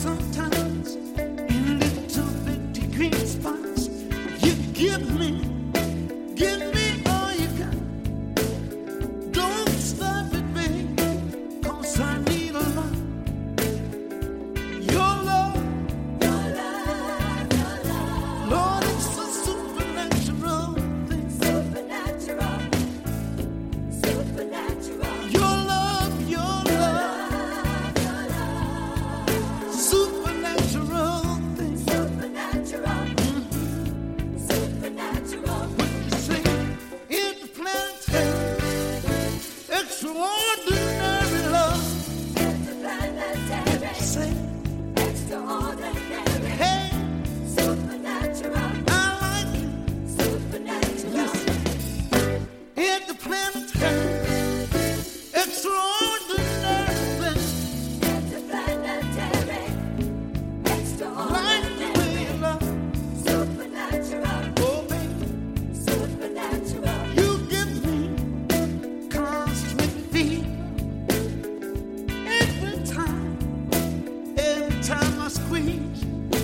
sometimes in little bitty green spots. You give me all you got. Don't stop it, baby, 'cause I need a lot. Your love, Lord, it's a supernatural thing. Your love, supernatural thing. What you say? It's the planetary, extraordinary love. What you say? Hey, I like it. Listen, it's the planetary, extraordinary thing. Like the way you love, oh baby, you give me constant feeling every time I squeeze.